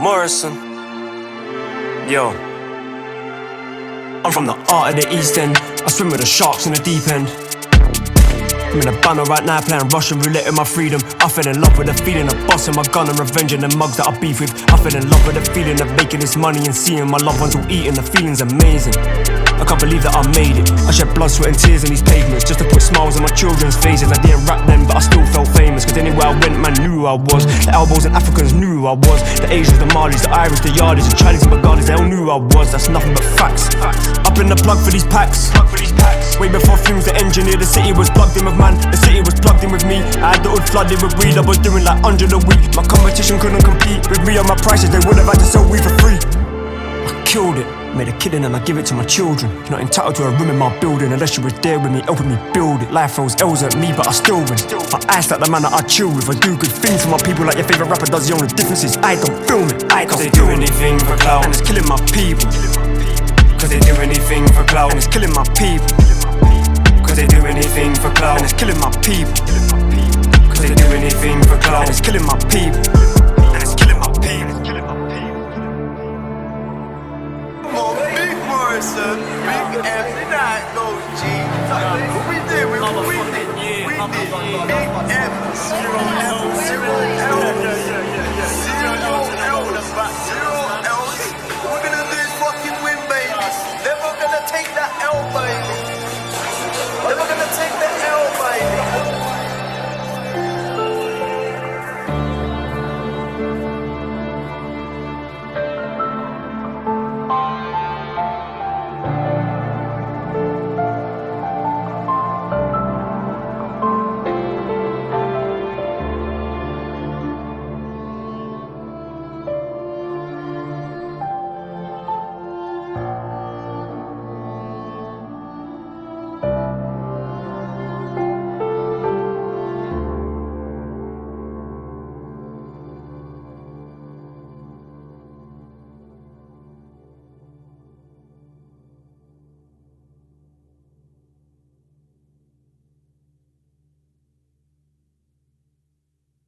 Morrison. Yo, I'm from the art of the East End. I swim with the sharks in the deep end. I'm in a banner right now playing Russian roulette with my freedom. I fell in love with the feeling of busting my gun and revenging the mugs that I beef with. I fell in love with the feeling of making this money and seeing my loved ones all eating. The feeling's amazing. I can't believe that I made it. I shed blood, sweat and tears on these pavements just to put smiles on my children's faces. I didn't rap then, but I still felt famous, cause anywhere I went, man knew who I was. The Elbows and Africans knew who I was. The Asians, the Malis, the Irish, the Yardis, the Chinese and Bengalis, they all knew who I was. That's nothing but facts. Up in the plug for these packs. Way before Fumes, the engineer, the city was plugged in with man. The city was plugged in with me. I had the hood flooded with weed. I was doing like 100 a week. My competition couldn't compete with me on my prices. They would have had to sell weed for free. I killed it, made a killing and I give it to my children. You're not entitled to a room in my building unless you were there with me, helping me build it. Life throws L's at me, but I still win. I ice like the man that I chill with. I do good things for my people like your favourite rapper does. The only difference is I don't film it. Cause they do anything for clout and it's killing my people. Cause they do anything for clout and it's killing my people. Cause they do anything for clout and it's killing my people. Cause they do anything for clout and it's killing my people. And it's killing my people. Morrison, Big M, night, no G. What we did, we did Big M, 0 L, 0 L, 0 L, 0 L. We're gonna do is fucking win, baby. Never gonna take that L, baby.